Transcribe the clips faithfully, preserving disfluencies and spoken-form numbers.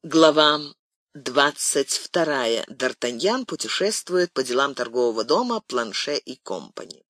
Глава двадцать вторая. Д'Артаньян путешествует по делам торгового дома Планше и Компани.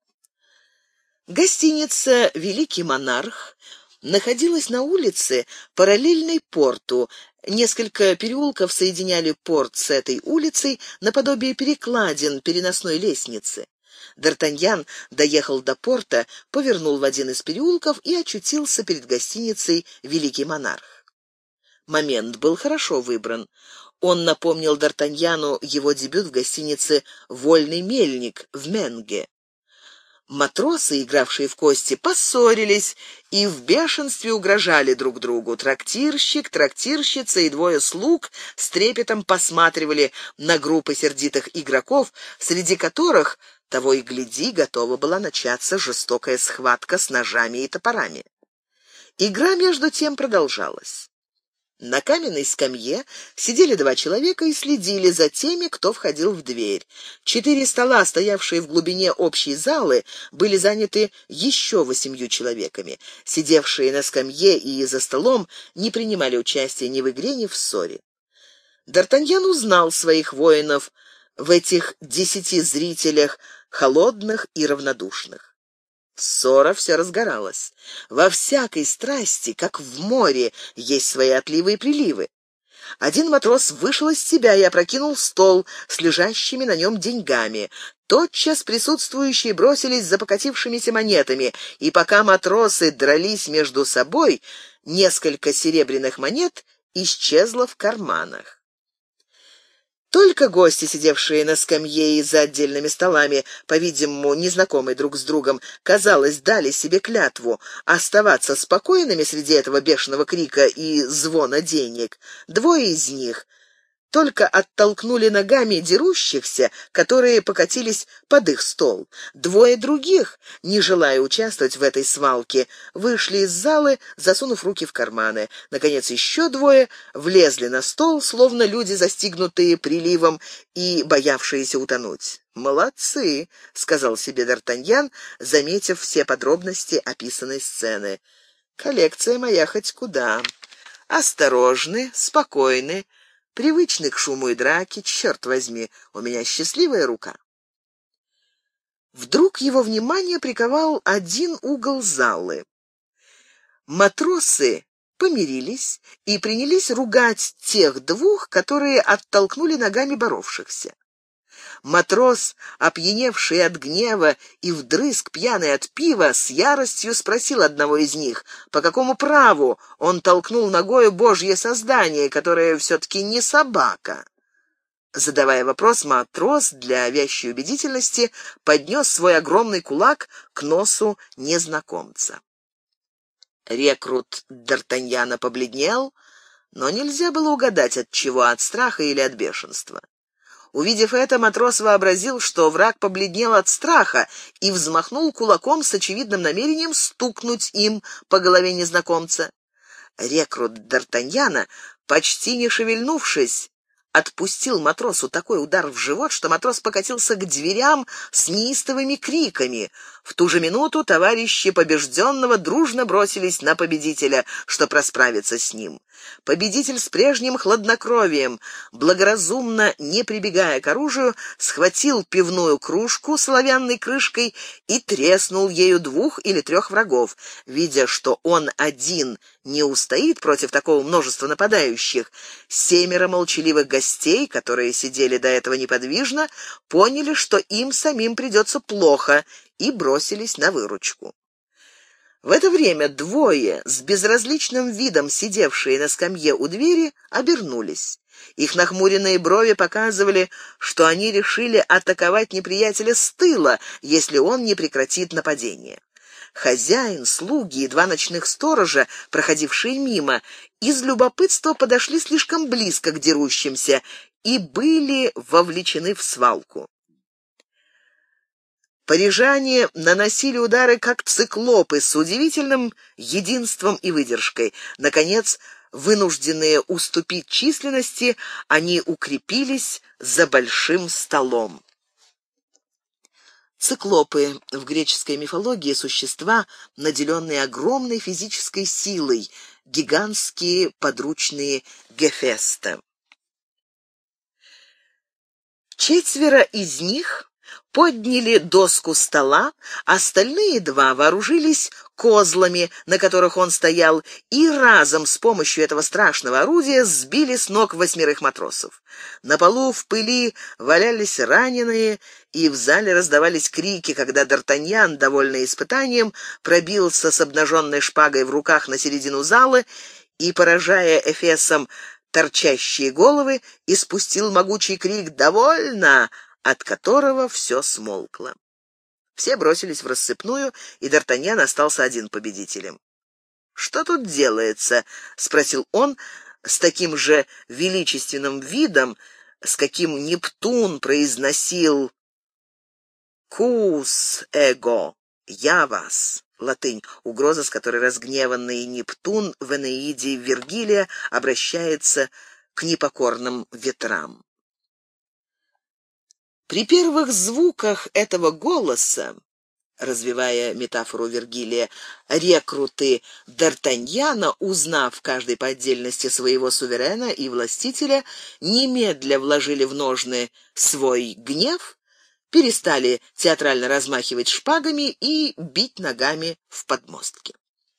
Гостиница «Великий монарх» находилась на улице, параллельной порту. Несколько переулков соединяли порт с этой улицей наподобие перекладин переносной лестницы. Д'Артаньян доехал до порта, повернул в один из переулков и очутился перед гостиницей «Великий монарх». Момент был хорошо выбран. Он напомнил Д'Артаньяну его дебют в гостинице «Вольный мельник» в Менге. Матросы, игравшие в кости, поссорились и в бешенстве угрожали друг другу. Трактирщик, трактирщица и двое слуг с трепетом посматривали на группы сердитых игроков, среди которых, того и гляди, готова была начаться жестокая схватка с ножами и топорами. Игра между тем продолжалась. На каменной скамье сидели два человека и следили за теми, кто входил в дверь. Четыре стола, стоявшие в глубине общей залы, были заняты еще восемью человеками. Сидевшие на скамье и за столом не принимали участия ни в игре, ни в ссоре. Д'Артаньян узнал своих воинов в этих десяти зрителях, холодных и равнодушных. Ссора все разгоралась. Во всякой страсти, как в море, есть свои отливы и приливы. Один матрос вышел из себя и опрокинул стол с лежащими на нем деньгами. Тотчас присутствующие бросились за покатившимися монетами, и пока матросы дрались между собой, несколько серебряных монет исчезло в карманах. Только гости, сидевшие на скамье и за отдельными столами, по-видимому, незнакомые друг с другом, казалось, дали себе клятву оставаться спокойными среди этого бешеного крика и звона денег. Двое из них только оттолкнули ногами дерущихся, которые покатились под их стол. Двое других, не желая участвовать в этой свалке, вышли из залы, засунув руки в карманы. Наконец, еще двое влезли на стол, словно люди, застигнутые приливом и боявшиеся утонуть. «Молодцы», — сказал себе Д'Артаньян, заметив все подробности описанной сцены. «Коллекция моя хоть куда. Осторожны, спокойны, привычный к шуму и драке, черт возьми, у меня счастливая рука». Вдруг его внимание приковал один угол залы. Матросы помирились и принялись ругать тех двух, которые оттолкнули ногами боровшихся. Матрос, опьяневший от гнева и вдрызг пьяный от пива, с яростью спросил одного из них, по какому праву он толкнул ногою божье создание, которое все-таки не собака. Задавая вопрос, матрос для вящей убедительности поднес свой огромный кулак к носу незнакомца. Рекрут Д'Артаньяна побледнел, но нельзя было угадать, от чего, от страха или от бешенства. Увидев это, матрос вообразил, что враг побледнел от страха и взмахнул кулаком с очевидным намерением стукнуть им по голове незнакомца. Рекрут Д'Артаньяна, почти не шевельнувшись, отпустил матросу такой удар в живот, что матрос покатился к дверям с неистовыми криками. В ту же минуту товарищи побежденного дружно бросились на победителя, чтобы расправиться с ним. Победитель с прежним хладнокровием, благоразумно не прибегая к оружию, схватил пивную кружку с оловянной крышкой и треснул ею двух или трех врагов. Видя, что он один не устоит против такого множества нападающих, семеро молчаливых гостей, которые сидели до этого неподвижно, поняли, что им самим придется плохо, и бросились на выручку. В это время двое, с безразличным видом сидевшие на скамье у двери, обернулись. Их нахмуренные брови показывали, что они решили атаковать неприятеля с тыла, если он не прекратит нападение. Хозяин, слуги и два ночных сторожа, проходившие мимо, из любопытства подошли слишком близко к дерущимся и были вовлечены в свалку. Парижане наносили удары, как циклопы, с удивительным единством и выдержкой. Наконец, вынужденные уступить численности, они укрепились за большим столом. Циклопы в греческой мифологии — существа, наделенные огромной физической силой, гигантские подручные Гефеста. Четверо из них подняли доску стола, остальные два вооружились козлами, на которых он стоял, и разом с помощью этого страшного орудия сбили с ног восьмерых матросов. На полу в пыли валялись раненые, и в зале раздавались крики, когда Д'Артаньян, довольный испытанием, пробился с обнаженной шпагой в руках на середину зала и, поражая эфесом торчащие головы, испустил могучий крик «Довольно!», от которого все смолкло. Все бросились в рассыпную, и Д'Артаньян остался один победителем. «Что тут делается?» — спросил он с таким же величественным видом, с каким Нептун произносил «Кус эго» — «Я вас». Латынь, угроза, с которой разгневанный Нептун в Энеиде Вергилия обращается к непокорным ветрам. При первых звуках этого голоса, развивая метафору Вергилия, рекруты Д'Артаньяна, узнав каждый по отдельности своего суверена и властителя, немедля вложили в ножны свой гнев, перестали театрально размахивать шпагами и бить ногами в подмостки.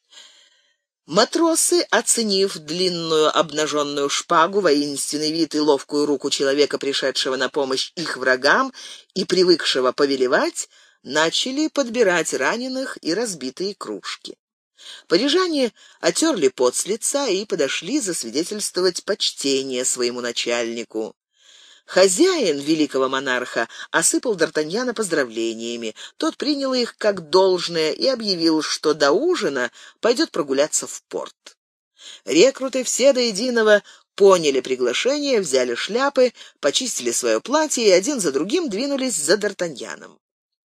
Матросы, оценив длинную обнаженную шпагу, воинственный вид и ловкую руку человека, пришедшего на помощь их врагам и привыкшего повелевать, начали подбирать раненых и разбитые кружки. Парижане отерли пот с лица и подошли засвидетельствовать почтение своему начальнику. Хозяин великого монарха осыпал Д'Артаньяна поздравлениями. Тот принял их как должное и объявил, что до ужина пойдет прогуляться в порт. Рекруты все до единого поняли приглашение, взяли шляпы, почистили свое платье и один за другим двинулись за Д'Артаньяном.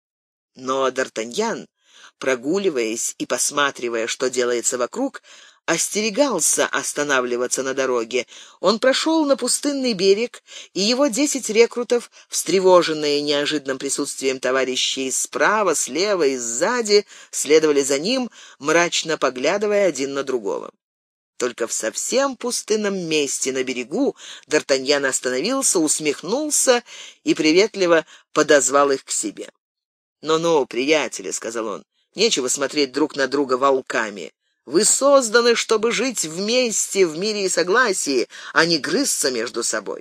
Но Д'Артаньян, прогуливаясь и посматривая, что делается вокруг, остерегался останавливаться на дороге. Он прошел на пустынный берег, и его десять рекрутов, встревоженные неожиданным присутствием товарищей справа, слева и сзади, следовали за ним, мрачно поглядывая один на другого. Только в совсем пустынном месте на берегу Д'Артаньян остановился, усмехнулся и приветливо подозвал их к себе. «Ну-ну, приятели», — сказал он, — «нечего смотреть друг на друга волками. Вы созданы, чтобы жить вместе, в мире и согласии, а не грызться между собой».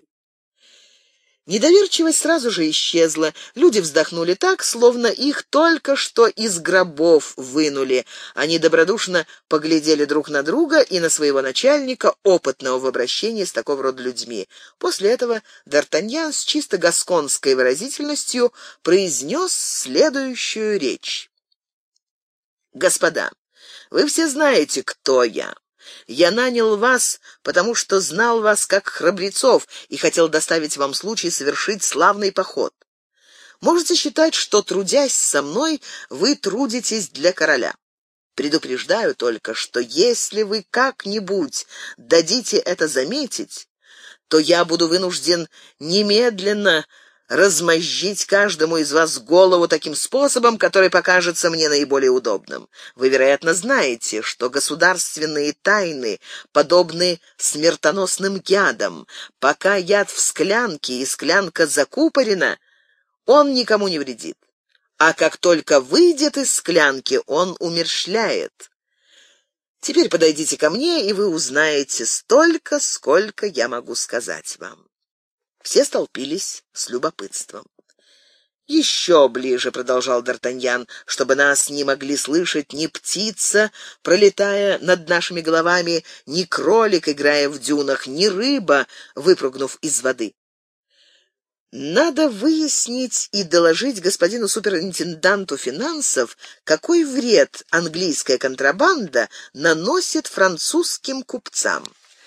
Недоверчивость сразу же исчезла. Люди вздохнули так, словно их только что из гробов вынули. Они добродушно поглядели друг на друга и на своего начальника, опытного в обращении с такого рода людьми. После этого Д'Артаньян с чисто гасконской выразительностью произнес следующую речь. «Господа, вы все знаете, кто я. Я нанял вас, потому что знал вас как храбрецов и хотел доставить вам случай совершить славный поход. Можете считать, что, трудясь со мной, вы трудитесь для короля. Предупреждаю только, что если вы как-нибудь дадите это заметить, то я буду вынужден немедленно размозжить каждому из вас голову таким способом, который покажется мне наиболее удобным. Вы, вероятно, знаете, что государственные тайны подобны смертоносным ядам. Пока яд в склянке и склянка закупорена, он никому не вредит. А как только выйдет из склянки, он умерщвляет. Теперь подойдите ко мне, и вы узнаете столько, сколько я могу сказать вам». Все столпились с любопытством. «Еще ближе», — продолжал Д'Артаньян, — «чтобы нас не могли слышать ни птица, пролетая над нашими головами, ни кролик, играя в дюнах, ни рыба, выпрыгнув из воды. Надо выяснить и доложить господину суперинтенданту финансов, какой вред английская контрабанда наносит французским купцам.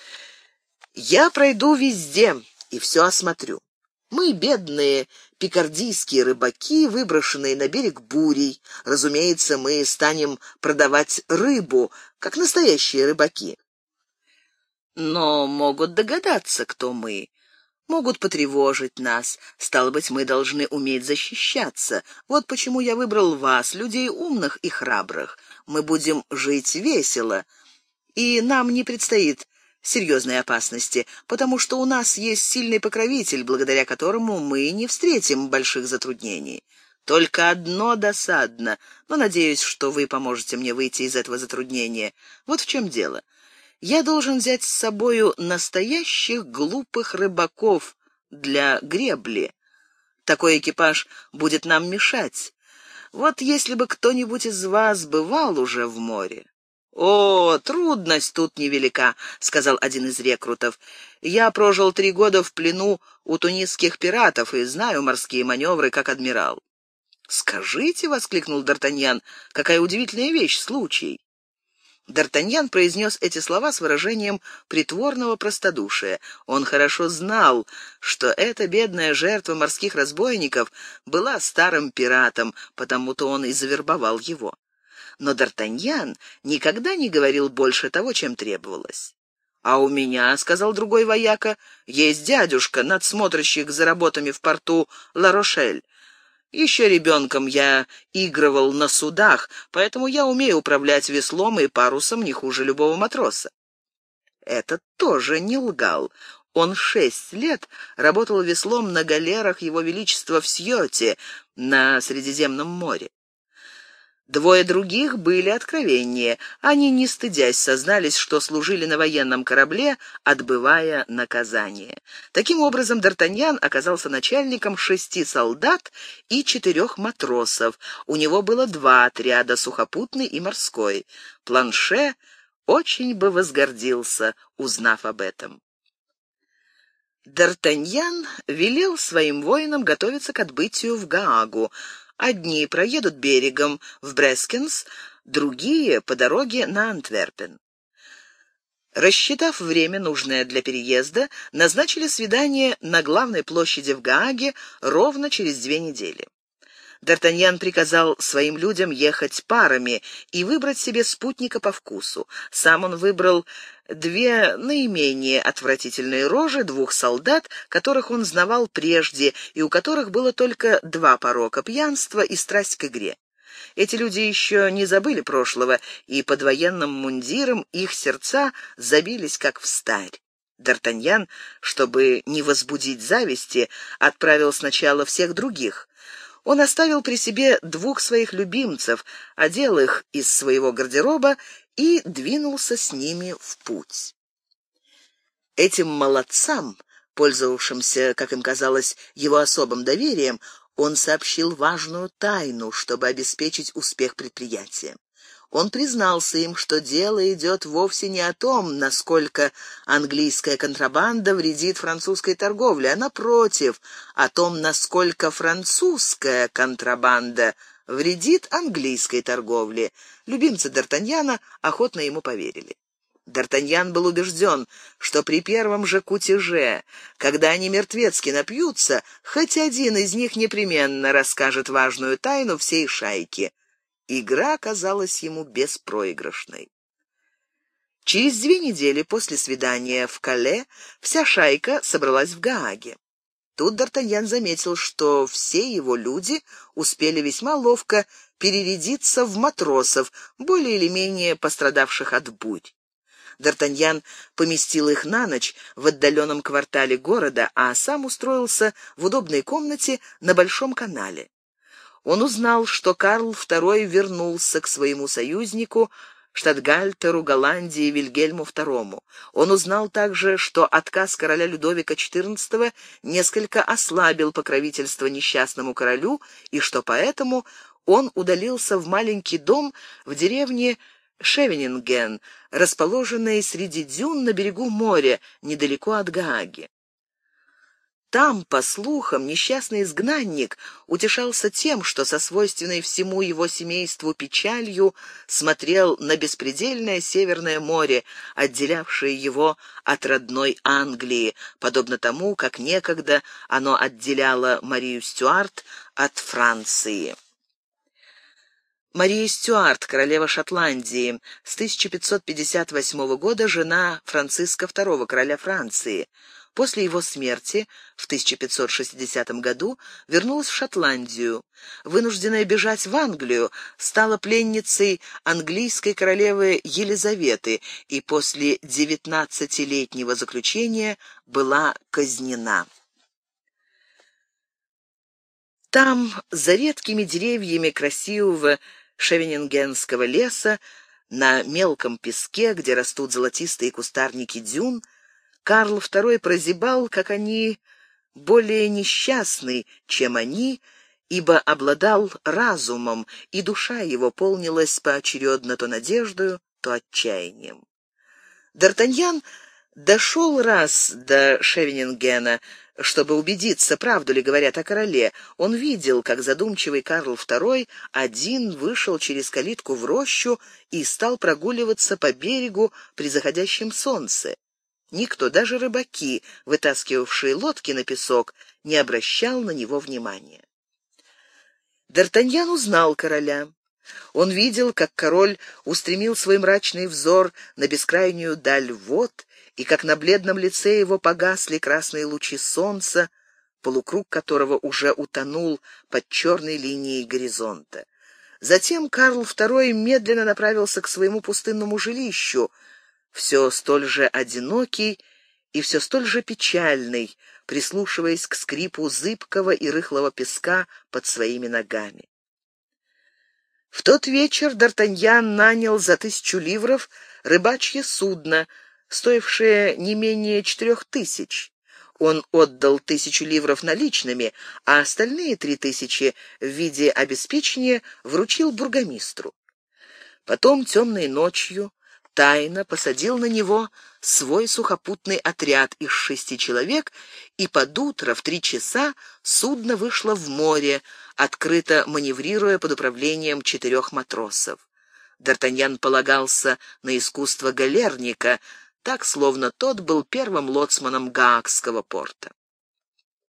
Я пройду везде и все осмотрю. Мы, бедные пикардийские рыбаки, выброшенные на берег бурей. Разумеется, мы станем продавать рыбу, как настоящие рыбаки. Но могут догадаться, кто мы. могут потревожить нас. Стало быть, мы должны уметь защищаться. Вот почему я выбрал вас, людей умных и храбрых. Мы будем жить весело, и нам не предстоит серьезной опасности, потому что у нас есть сильный покровитель, благодаря которому мы не встретим больших затруднений. Только одно досадно, но надеюсь, что вы поможете мне выйти из этого затруднения. Вот в чем дело. Я должен взять с собою настоящих глупых рыбаков для гребли. Такой экипаж будет нам мешать. Вот если бы кто-нибудь из вас бывал уже в море. «О, трудность тут невелика», — сказал один из рекрутов. «Я прожил три года в плену у тунисских пиратов и знаю морские маневры как адмирал». «Скажите», — воскликнул Д'Артаньян, — «какая удивительная вещь, случай». Д'Артаньян произнес эти слова с выражением притворного простодушия. Он хорошо знал, что эта бедная жертва морских разбойников была старым пиратом, потому-то он и завербовал его. Но Д'Артаньян никогда не говорил больше того, чем требовалось. «А у меня, — сказал другой вояка, — есть дядюшка, надсмотрщик за работами в порту Ла-Рошель. Еще ребенком я игрывал на судах, поэтому я умею управлять веслом и парусом не хуже любого матроса». Этот тоже не лгал. Он шесть лет работал веслом на галерах Его Величества в Сьоте на Средиземном море. Двое других были откровеннее. Они, не стыдясь, сознались, что служили на военном корабле, отбывая наказание. Таким образом, Д'Артаньян оказался начальником шести солдат и четырех матросов. У него было два отряда — сухопутный и морской. Планше очень бы возгордился, узнав об этом. Д'Артаньян велел своим воинам готовиться к отбытию в Гаагу. Одни проедут берегом в Брескенс, другие — по дороге на Антверпен. Рассчитав время, нужное для переезда, назначили свидание на главной площади в Гааге ровно через две недели. Д'Артаньян приказал своим людям ехать парами и выбрать себе спутника по вкусу. Сам он выбрал две наименее отвратительные рожи двух солдат, которых он знавал прежде и у которых было только два порока — пьянство и страсть к игре. Эти люди еще не забыли прошлого, и под военным мундиром их сердца забились как встарь. Д'Артаньян, чтобы не возбудить зависти, отправил сначала всех других. Он оставил при себе двух своих любимцев, одел их из своего гардероба и двинулся с ними в путь. Этим молодцам, пользовавшимся, как им казалось, его особым доверием, он сообщил важную тайну, чтобы обеспечить успех предприятия. Он признался им, что дело идет вовсе не о том, насколько английская контрабанда вредит французской торговле, а, напротив, о том, насколько французская контрабанда вредит английской торговле. Любимцы Д'Артаньяна охотно ему поверили. Д'Артаньян был убежден, что при первом же кутеже, когда они мертвецки напьются, хоть один из них непременно расскажет важную тайну всей шайки. Игра казалась ему беспроигрышной. Через две недели после свидания в Кале вся шайка собралась в Гааге. Тут Д'Артаньян заметил, что все его люди успели весьма ловко перерядиться в матросов, более или менее пострадавших от бурь. Д'Артаньян поместил их на ночь в отдаленном квартале города, а сам устроился в удобной комнате на Большом канале. Он узнал, что Карл второй вернулся к своему союзнику, штатгальтеру Голландии Вильгельму второму. Он узнал также, что отказ короля Людовика четырнадцатого несколько ослабил покровительство несчастному королю, и что поэтому он удалился в маленький дом в деревне Шевенинген, расположенной среди дюн на берегу моря, недалеко от Гааги. Там, по слухам, несчастный изгнанник утешался тем, что со свойственной всему его семейству печалью смотрел на беспредельное Северное море, отделявшее его от родной Англии, подобно тому, как некогда оно отделяло Марию Стюарт от Франции. Мария Стюарт, королева Шотландии, с тысяча пятьсот пятьдесят восьмого года жена Франциска второго, короля Франции. После его смерти в тысяча пятьсот шестидесятом году вернулась в Шотландию. Вынужденная бежать в Англию, стала пленницей английской королевы Елизаветы и после девятнадцатилетнего заключения была казнена. Там, за редкими деревьями красивого шевенингенского леса, на мелком песке, где растут золотистые кустарники дюн, Карл второй прозябал, как они, более несчастный, чем они, ибо обладал разумом, и душа его полнилась поочередно то надеждою, то отчаянием. Д'Артаньян дошел раз до Шевенингена, чтобы убедиться, правду ли говорят о короле. Он видел, как задумчивый Карл второй один вышел через калитку в рощу и стал прогуливаться по берегу при заходящем солнце. Никто, даже рыбаки, вытаскивавшие лодки на песок, не обращал на него внимания. Д'Артаньян узнал короля. Он видел, как король устремил свой мрачный взор на бескрайнюю даль вод, и как на бледном лице его погасли красные лучи солнца, полукруг которого уже утонул под черной линией горизонта. Затем Карл второй медленно направился к своему пустынному жилищу, все столь же одинокий и все столь же печальный, прислушиваясь к скрипу зыбкого и рыхлого песка под своими ногами. В тот вечер Д'Артаньян нанял за тысячу ливров рыбачье судно, стоившее не менее четырех тысяч. Он отдал тысячу ливров наличными, а остальные три тысячи в виде обеспечения вручил бургомистру. Потом темной ночью тайно посадил на него свой сухопутный отряд из шести человек, и под утро в три часа судно вышло в море, открыто маневрируя под управлением четырех матросов. Д'Артаньян полагался на искусство галерника, так, словно тот был первым лоцманом Гаагского порта.